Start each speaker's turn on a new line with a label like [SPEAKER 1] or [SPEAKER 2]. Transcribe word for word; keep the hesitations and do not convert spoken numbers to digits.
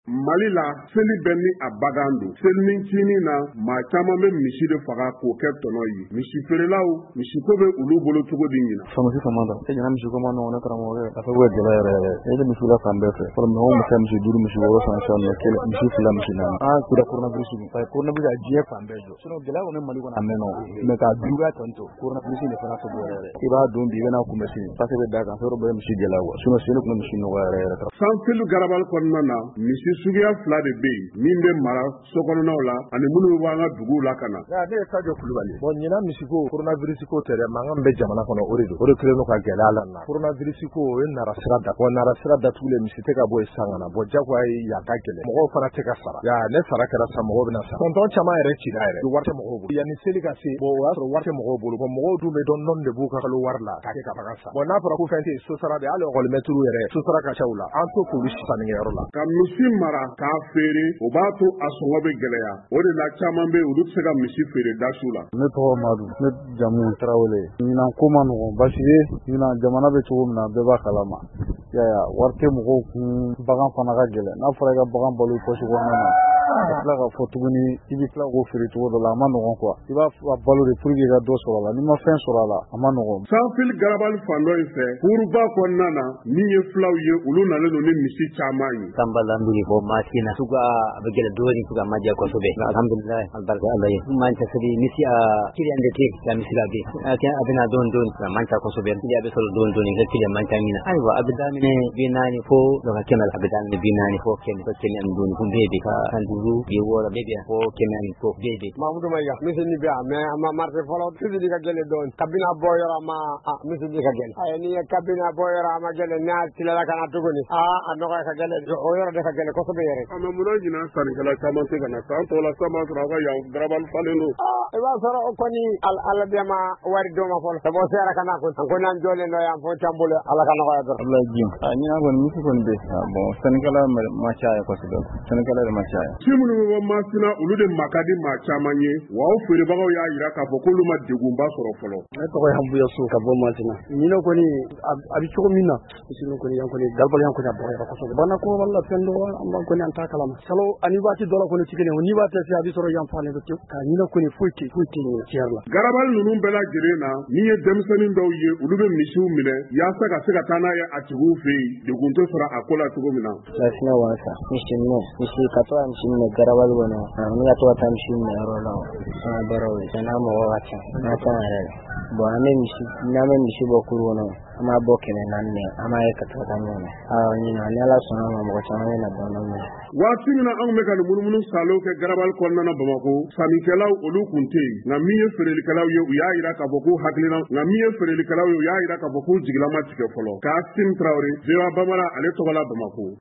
[SPEAKER 1] Mali la seli bɛ ni a bagan don. Selinicinin na maa caman bɛ misi de faga k'o kɛ tɔnɔ ye. Misi feerelaw misiko bɛ olu bolo cogo di ɲina.
[SPEAKER 2] Famasi famada e ɲana misiko ma nɔgɔn ne karamɔgɔ a fɛ bɛ gɛlɛ yɛrɛ yɛrɛ e bɛ misi la fan bɛɛ fɛ fɔlɔ mɔgɔw bɛ misi duuru misi wɔɔrɔ san san mɛ kelen misi fila misi naani ah kira coronavirus a ye coronavirus a diɲɛ fan bɛɛ jɔ sinon gɛlɛya kɔni Mali kɔnɔ a mɛnna mais k'a juguya tantɔ coronavirus de fana tɔgɔ yɛrɛ i b'a dɔn bi i bɛna kunbɛn sini parce que da kan fɛrɛ bɛ misi gɛlɛya wa sinon sini kun misi nɔgɔya yɛrɛ yɛrɛ
[SPEAKER 1] san fili garabali kɔnɔna na misi suguya fila de bɛ yen min bɛ mara sokɔnɔnaw la ani minnu bɛ bɔ an ka duguw la ka na.
[SPEAKER 3] Ne ye Sadio Kulubali bon ɲina misiko coronavirus ko tɛ dɛ mankan bɛ jamana kɔnɔ o de don o de kɛlen don ka gɛlɛya la na coronavirus ko o ye nara sira da bon nara sira datugulen misi tɛ ka bɔ yen san kana bon jagoya ye yan ka gɛlɛn mɔgɔw fana tɛ ka sara ya ne sara kɛra sa mɔgɔw bɛna sara tonton caman yɛrɛ cira yɛrɛ wari tɛ mɔgɔw bolo yanni seli ka se bon o y'a sɔrɔ wari tɛ mɔgɔw bolo bon mɔgɔw dun bɛ dɔn nɔn de b'u ka kalo wari la k'a kɛ ka bagan sa bon n'a fɔra ko fɛn tɛ so sara de hali ɔkɔlimɛtiriw yɛrɛ so sara ka ca u la an to k'olu sannikɛyɔrɔ la
[SPEAKER 1] ka misi mara k'a feere o b'a to a sɔngɔ bɛ gɛlɛya o de la caman bɛ olu tɛ se ka misi feere dasu la.
[SPEAKER 2] Ne tɔgɔ Madu ne jamu Tarawele ɲinan ko ma nɔgɔn basi ye ɲinan jamana bɛ cogo min na bɛɛ b'a kalama yaya wari tɛ mɔgɔw kun bagan fana ka gɛlɛn n'a fɔra i ka bagan balo poche kɔnɔna na ka tila ka fɔ tuguni i bɛ tila k'o feere cogo dɔ la a ma nɔgɔn quoi i b'a balo de pour que i ka dɔ sɔrɔ a la n'i ma fɛn sɔrɔ a la a ma nɔgɔn.
[SPEAKER 1] Sanfili garabali fan dɔ in fɛ kuruba kɔnɔna na min ye filaw ye olu nalen don ni misi caman ye.
[SPEAKER 4] Samba Landuri bɔ Masina suga a bɛ gɛlɛn dɔɔnin suga ma diya kosɛbɛ alhamdulillah albarka Ala ye man ta sadi misi a kiliyan da te la misi la be a kan abina don don man ta kosɛbɛ ya be solo don don ga kiliyan man ta mina aiwa abidamine binani fo daga kemal abidamine binani fo kemal ko kemal don kun bebe ka kan duru ye wora bebe ko kemal ko bebe
[SPEAKER 3] Mamadou Maya misi ni be mais ama marché folo tidi diga gele don kabina boyora ma misi diga gele ay ni kabina boyora ma gele na tilala kana tuguni a anoga ka gele o yoro de ka gele ko so be yere
[SPEAKER 1] ama muna jina san kala caman te kana san to la sama sura ga yaw garabal falendo
[SPEAKER 3] e ba soro ko ni al ala bema wari do ma folo bo sera kana ko ko nan jole no yam fo tambule ala kana ko yador
[SPEAKER 2] Allah jim ani na gon misi kon be bon san kala ma chaaya ko so do san kala ma chaaya
[SPEAKER 1] simunu bo masina ulu de makadi ma caman ye wa o fere bagaw ya yira ka fɔ k'olu ma degunba sɔrɔ fɔlɔ.
[SPEAKER 2] Ne tɔgɔ ye Hambuya So ka bɔ Masina ɲinɛ kɔni a bɛ cogo min na misinu kɔni yan kɔni galbali yan kɔni a bɔra kosɛbɛ bana ko wala fɛn dɔ an b'a kɔni an t'a kalama salo ani waati dɔ la kɔni tɛ kelen ni b'a tɛ se a bɛ sɔrɔ yan fan de te ka ɲinɛ kɔni foyi tɛ foyi tɛ ɲinɛ tiɲɛ la.
[SPEAKER 1] Garabali ninnu bɛɛ lajɛlen na min ye denmisɛnnin dɔw ye olu bɛ misiw minɛ yaasa ka se ka taa n'a ye a tigiw fɛ yen degun tɛ sɔrɔ a ko la cogo min na.
[SPEAKER 4] Lasina wasa misi minɛ misi ka to a misi minɛ garabali kɔnɔ ni ka to ka taa misi minɛ yɔrɔ la an ka baaraw ye n'a mɔgɔ ka ca n'a ca yɛrɛ bon an bɛ misi n'an bɛ misi bɔ kuru kɔnɔ an b'a bɔ kɛmɛ naani de an b'a ye ka to ka taa ɲɔgɔn awɔ ɲinan ni Ala sɔnna ma mɔgɔ caman bɛ na dɔɔnin dɔɔnin.
[SPEAKER 1] Waati min na anw bɛ ka nin munumunu salo kɛ garabali kɔnɔna na Bamakɔ sannikɛlaw olu kun tɛ yen nka min ye feerelikɛlaw ye u y'a jira k'a fɔ k'u hakilina nka min ye feerelikɛlaw ye u y'a jira k'a fɔ k'u jigila ma tigɛ fɔlɔ Kasim Traoré V O A Bambara ale tɔgɔ la Bamakɔ.